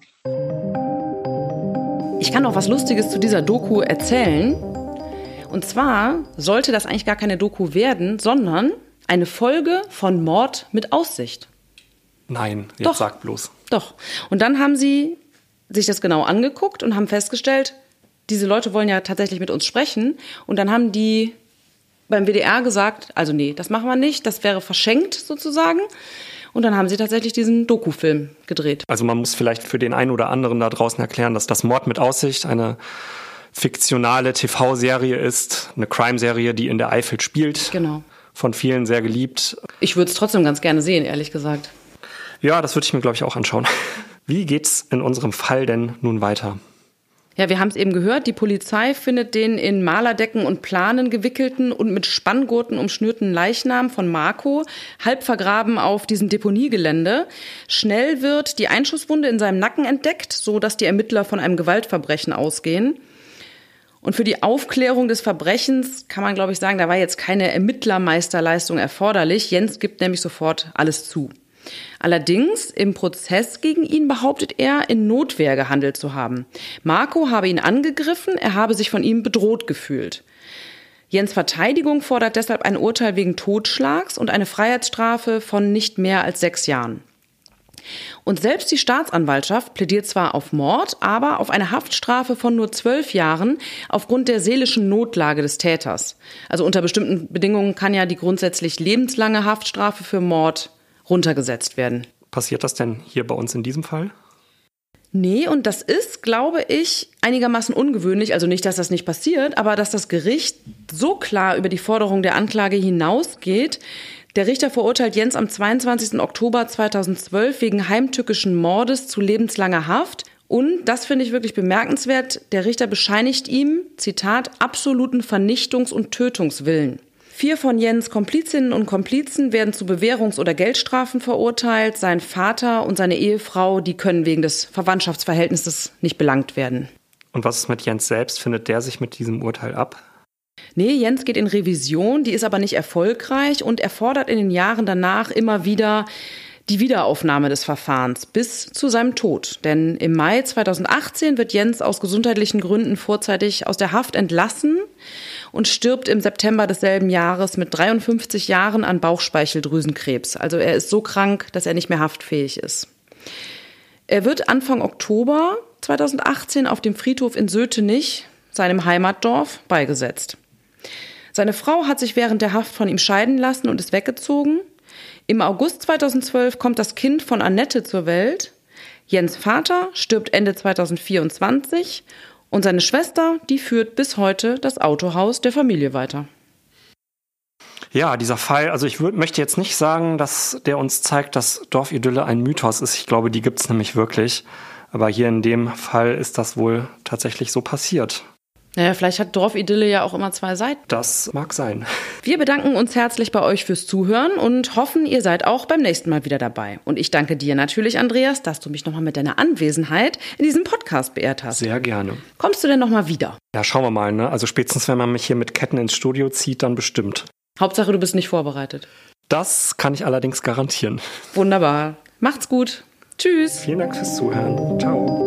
Ich kann noch was Lustiges zu dieser Doku erzählen. Und zwar sollte das eigentlich gar keine Doku werden, sondern eine Folge von Mord mit Aussicht. Nein, jetzt Doch. sag bloß. Doch. Und dann haben sie sich das genau angeguckt und haben festgestellt, diese Leute wollen ja tatsächlich mit uns sprechen. Und dann haben die beim W D R gesagt, also nee, das machen wir nicht, das wäre verschenkt sozusagen. Und dann haben sie tatsächlich diesen Doku-Film gedreht. Also man muss vielleicht für den einen oder anderen da draußen erklären, dass das Mord mit Aussicht eine fiktionale T V-Serie ist, eine Crime-Serie, die in der Eifel spielt. Genau. Von vielen sehr geliebt. Ich würde es trotzdem ganz gerne sehen, ehrlich gesagt. Ja, das würde ich mir, glaube ich, auch anschauen. Wie geht's in unserem Fall denn nun weiter? Ja, wir haben es eben gehört, die Polizei findet den in Malerdecken und Planen gewickelten und mit Spanngurten umschnürten Leichnam von Marco, halb vergraben auf diesem Deponiegelände. Schnell wird die Einschusswunde in seinem Nacken entdeckt, so dass die Ermittler von einem Gewaltverbrechen ausgehen. Und für die Aufklärung des Verbrechens kann man, glaube ich, sagen, da war jetzt keine Ermittlermeisterleistung erforderlich. Jens gibt nämlich sofort alles zu. Allerdings im Prozess gegen ihn behauptet er, in Notwehr gehandelt zu haben. Marco habe ihn angegriffen, er habe sich von ihm bedroht gefühlt. Jens' Verteidigung fordert deshalb ein Urteil wegen Totschlags und eine Freiheitsstrafe von nicht mehr als sechs Jahren. Und selbst die Staatsanwaltschaft plädiert zwar auf Mord, aber auf eine Haftstrafe von nur zwölf Jahren aufgrund der seelischen Notlage des Täters. Also unter bestimmten Bedingungen kann ja die grundsätzlich lebenslange Haftstrafe für Mord runtergesetzt werden. Passiert das denn hier bei uns in diesem Fall? Nee, und das ist, glaube ich, einigermaßen ungewöhnlich. Also nicht, dass das nicht passiert, aber dass das Gericht so klar über die Forderung der Anklage hinausgeht. Der Richter verurteilt Jens am zweiundzwanzigsten Oktober zweitausendzwölf wegen heimtückischen Mordes zu lebenslanger Haft. Und, das finde ich wirklich bemerkenswert, der Richter bescheinigt ihm, Zitat, absoluten Vernichtungs- und Tötungswillen. Vier von Jens' Komplizinnen und Komplizen werden zu Bewährungs- oder Geldstrafen verurteilt. Sein Vater und seine Ehefrau, die können wegen des Verwandtschaftsverhältnisses nicht belangt werden. Und was ist mit Jens selbst? Findet der sich mit diesem Urteil ab? Nee, Jens geht in Revision, die ist aber nicht erfolgreich und er fordert in den Jahren danach immer wieder die Wiederaufnahme des Verfahrens bis zu seinem Tod. Denn im Mai zweitausendachtzehn wird Jens aus gesundheitlichen Gründen vorzeitig aus der Haft entlassen und stirbt im September desselben Jahres mit dreiundfünfzig Jahren an Bauchspeicheldrüsenkrebs. Also er ist so krank, dass er nicht mehr haftfähig ist. Er wird Anfang Oktober zweitausendachtzehn auf dem Friedhof in Sötenich, seinem Heimatdorf, beigesetzt. Seine Frau hat sich während der Haft von ihm scheiden lassen und ist weggezogen. Im August zweitausendzwölf kommt das Kind von Annette zur Welt. Jens' Vater stirbt Ende zweitausendvierundzwanzig und seine Schwester, die führt bis heute das Autohaus der Familie weiter. Ja, dieser Fall, also ich würd, möchte jetzt nicht sagen, dass der uns zeigt, dass Dorfidylle ein Mythos ist. Ich glaube, die gibt es nämlich wirklich. Aber hier in dem Fall ist das wohl tatsächlich so passiert. Naja, vielleicht hat Dorfidylle ja auch immer zwei Seiten. Das mag sein. Wir bedanken uns herzlich bei euch fürs Zuhören und hoffen, ihr seid auch beim nächsten Mal wieder dabei. Und ich danke dir natürlich, Andreas, dass du mich nochmal mit deiner Anwesenheit in diesem Podcast beehrt hast. Sehr gerne. Kommst du denn nochmal wieder? Ja, schauen wir mal, ne? Also spätestens, wenn man mich hier mit Ketten ins Studio zieht, dann bestimmt. Hauptsache, du bist nicht vorbereitet. Das kann ich allerdings garantieren. Wunderbar. Macht's gut. Tschüss. Vielen Dank fürs Zuhören. Ciao.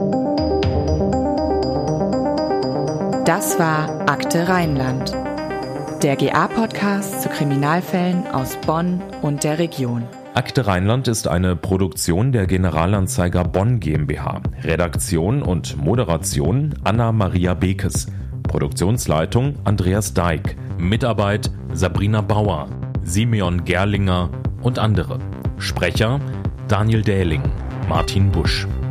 Das war Akte Rheinland, der G A-Podcast zu Kriminalfällen aus Bonn und der Region. Akte Rheinland ist eine Produktion der Generalanzeiger Bonn GmbH. Redaktion und Moderation Anna-Maria Bekes. Produktionsleitung Andreas Dijk. Mitarbeit Sabrina Bauer, Simeon Gerlinger und andere. Sprecher Daniel Dähling, Martin Busch.